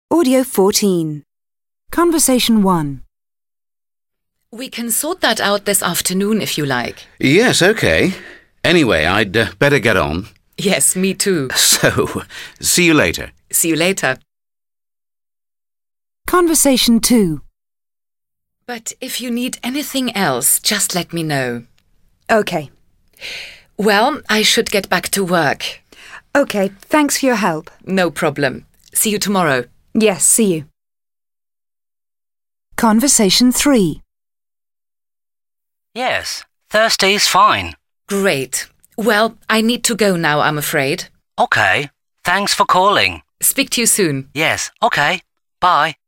Audio 14. Conversation 1. We can sort that out this afternoon if you like. Yes, OK. Anyway, I'd better get on. Yes, me too. So, see you later. See you later. Conversation 2. But if you need anything else, just let me know. OK. Well, I should get back to work. OK, thanks for your help. No problem. See you tomorrow. Yes, see you. Conversation 3. Yes, Thursday's fine. Great. Well, I need to go now, I'm afraid. OK, thanks for calling. Speak to you soon. Yes, OK, bye.